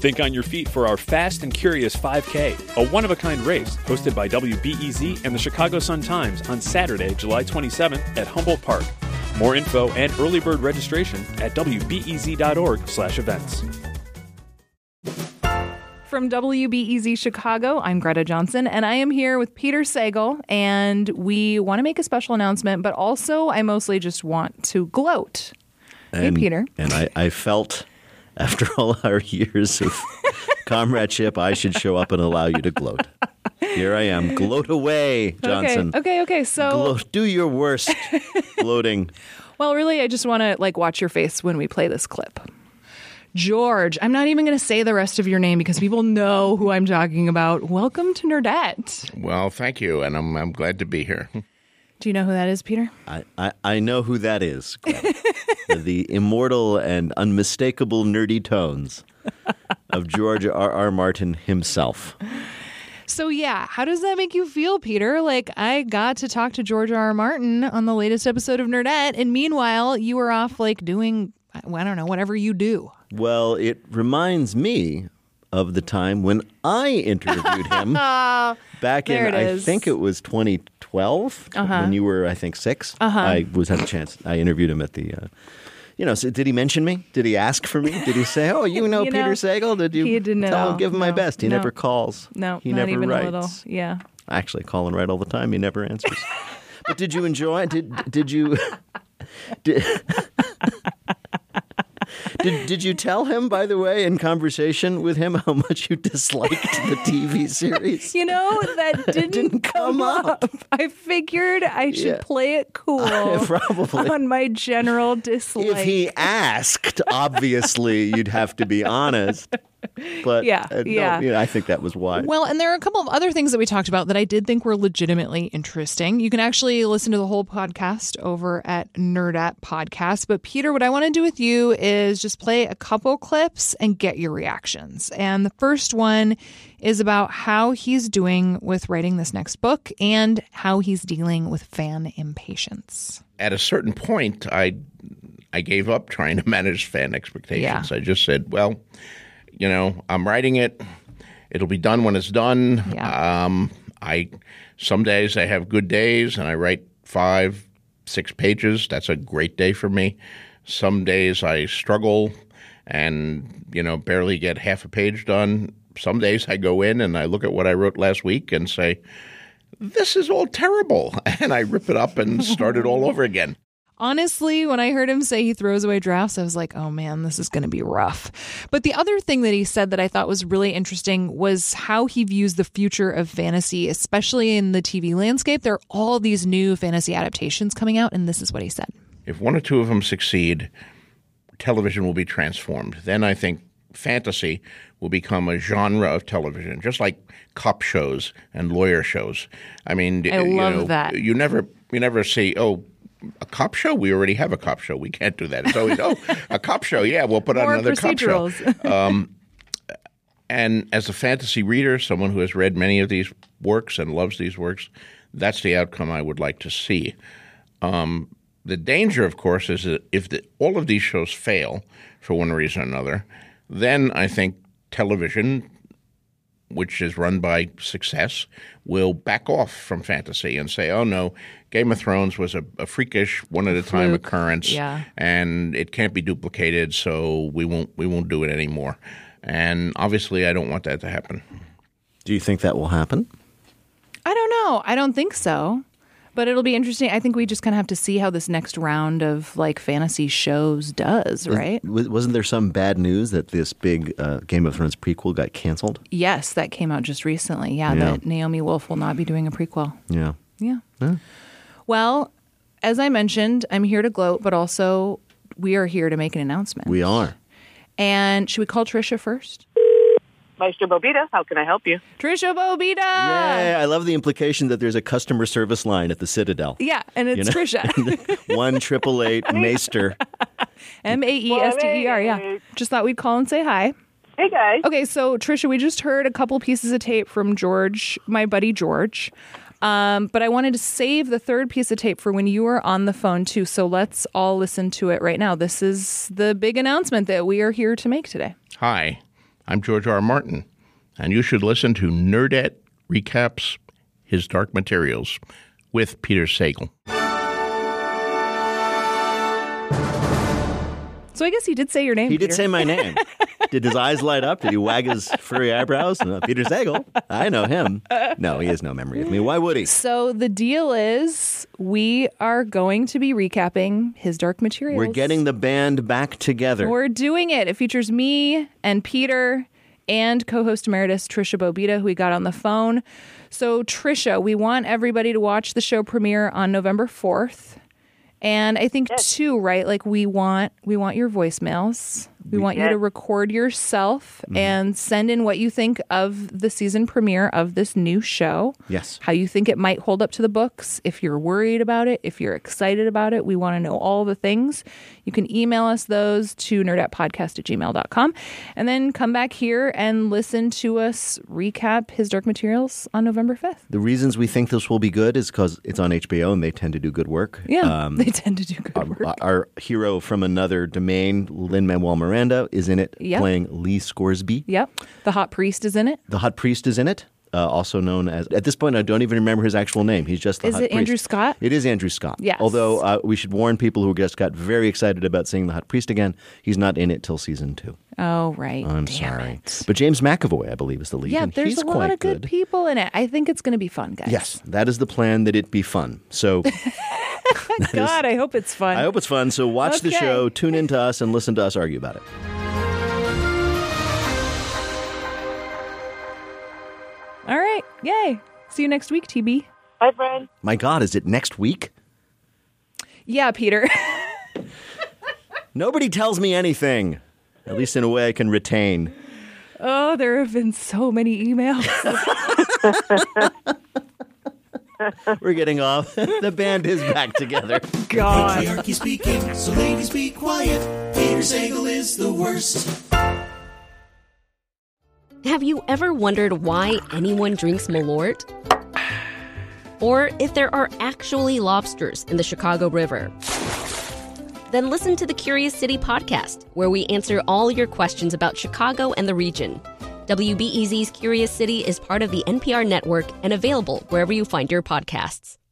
Think on your feet for our Fast and Curious 5K, a one-of-a-kind race hosted by WBEZ and the Chicago Sun-Times on Saturday, July 27th at Humboldt Park. More info and early bird registration at wbez.org/events. From WBEZ Chicago, I'm Greta Johnson, and I am here with Peter Sagal, and we want to make a special announcement, but also I mostly just want to gloat. Hey, Peter. And I felt, after all our years of comradeship, I should show up and allow you to gloat. Here I am. Gloat away, Johnson. Okay. So gloat. Do your worst gloating. Well, really, I just want to watch your face when we play this clip. George, I'm not even going to say the rest of your name because people know who I'm talking about. Welcome to Nerdette. Well, thank you, and I'm glad to be here. Do you know who that is, Peter? I know who that is. The immortal and unmistakable nerdy tones of George R.R. Martin himself. So, yeah, how does that make you feel, Peter? I got to talk to George R.R. Martin on the latest episode of Nerdette, and meanwhile, you were off, doing, I don't know, whatever you do. Well, it reminds me of the time when I interviewed him back in, I think it was 2012, when you were, I think, 6. I had a chance. I interviewed him at the, so did he mention me? Did he ask for me? Did he say, oh, Peter Sagal? Did you he didn't tell him, give him my best? He never calls. No, he not never even writes. a little. Yeah. I actually call and write all the time. He never answers. But did you enjoy it? Did you... Did you tell him, by the way, in conversation with him, how much you disliked the TV series? That didn't come up. I figured I should play it cool probably. On my general dislike. If he asked, obviously, you'd have to be honest. But Yeah. No, I think that was why. Well, and there are a couple of other things that we talked about that I did think were legitimately interesting. You can actually listen to the whole podcast over at Nerdette Podcast. But Peter, what I want to do with you is just play a couple clips and get your reactions. And the first one is about how he's doing with writing this next book and how he's dealing with fan impatience. At a certain point, I gave up trying to manage fan expectations. Yeah. I just said, well, I'm writing it. It'll be done when it's done. Yeah. Some days I have good days and I write 5-6 pages. That's a great day for me. Some days I struggle and, barely get half a page done. Some days I go in and I look at what I wrote last week and say, this is all terrible. And I rip it up and start it all over again. Honestly, when I heard him say he throws away drafts, I was like, oh man, this is going to be rough. But the other thing that he said that I thought was really interesting was how he views the future of fantasy, especially in the TV landscape. There are all these new fantasy adaptations coming out, and this is what he said. If one or two of them succeed, television will be transformed. Then I think fantasy will become a genre of television, just like cop shows and lawyer shows. I mean, I love that. You never see, a cop show? We already have a cop show. We can't do that. It's always, a cop show. Yeah, we'll put on another cop show. And as a fantasy reader, someone who has read many of these works and loves these works, that's the outcome I would like to see. The danger, of course, is that if all of these shows fail for one reason or another, then I think television, which is run by success, will back off from fantasy and say, oh, no, Game of Thrones was a freakish, one-at-a-time occurrence, and it can't be duplicated, so we won't do it anymore. And obviously, I don't want that to happen. Do you think that will happen? I don't know. I don't think so. But it'll be interesting. I think we just kind of have to see how this next round of fantasy shows does, right? Wasn't there some bad news that this big Game of Thrones prequel got canceled? Yes, that came out just recently. Yeah, that Naomi Wolf will not be doing a prequel. Yeah. Well, as I mentioned, I'm here to gloat, but also we are here to make an announcement. We are. And should we call Trisha first? Maestro Bobita, how can I help you? Trisha Bobita! Yay, I love the implication that there's a customer service line at the Citadel. Yeah, and it's Trisha. 1-888 Maester. Maester, yeah. Just thought we'd call and say hi. Hey, guys. Okay, so Trisha, we just heard a couple pieces of tape from George, my buddy George. But I wanted to save the third piece of tape for when you were on the phone, too. So let's all listen to it right now. This is the big announcement that we are here to make today. Hi. I'm George R. Martin, and you should listen to Nerdette Recaps His Dark Materials with Peter Sagal. So I guess he did say your name, He Peter. did say my name. Did his eyes light up? Did he wag his furry eyebrows? Peter Sagal. I know him. No, he has no memory of me. Why would he? So the deal is we are going to be recapping His Dark Materials. We're getting the band back together. We're doing it. It features me and Peter and co-host emeritus Trisha Bobita, who we got on the phone. So Trisha, we want everybody to watch the show premiere on November 4th. And I think too, right? Like we want your voicemails. We want you to record yourself and send in what you think of the season premiere of this new show. Yes. How you think it might hold up to the books. If you're worried about it, if you're excited about it, we want to know all the things. You can email us those to nerdatpodcast@gmail.com and then come back here and listen to us recap His Dark Materials on November 5th. The reasons we think this will be good is because it's on HBO and they tend to do good work. Yeah, they tend to do good work. Our hero from another domain, Lin-Manuel Miranda, is in it, playing Lee Scoresby. Yep. The Hot Priest is in it. The Hot Priest is in it, also known as, at this point, I don't even remember his actual name. He's just the Hot Priest. Is it Andrew Scott? It is Andrew Scott. Yes. Although we should warn people who just got very excited about seeing the Hot Priest again, he's not in it till season 2. Oh, right. I'm sorry. But James McAvoy, I believe, is the lead. Yeah, and there's he's a lot of good people in it. I think it's going to be fun, guys. Yes, that is the plan, that it be fun. So... God, I hope it's fun. I hope it's fun. So watch the show, tune in to us, and listen to us argue about it. All right. Yay. See you next week, TB. Bye, friend. My God, is it next week? Yeah, Peter. Nobody tells me anything, at least in a way I can retain. Oh, there have been so many emails. We're getting off. The band is back together. God. Patriarchy speaking, so ladies be quiet. Peter Sagal is the worst. Have you ever wondered why anyone drinks Malort? Or if there are actually lobsters in the Chicago River? Then listen to the Curious City podcast, where we answer all your questions about Chicago and the region. WBEZ's Curious City is part of the NPR network and available wherever you find your podcasts.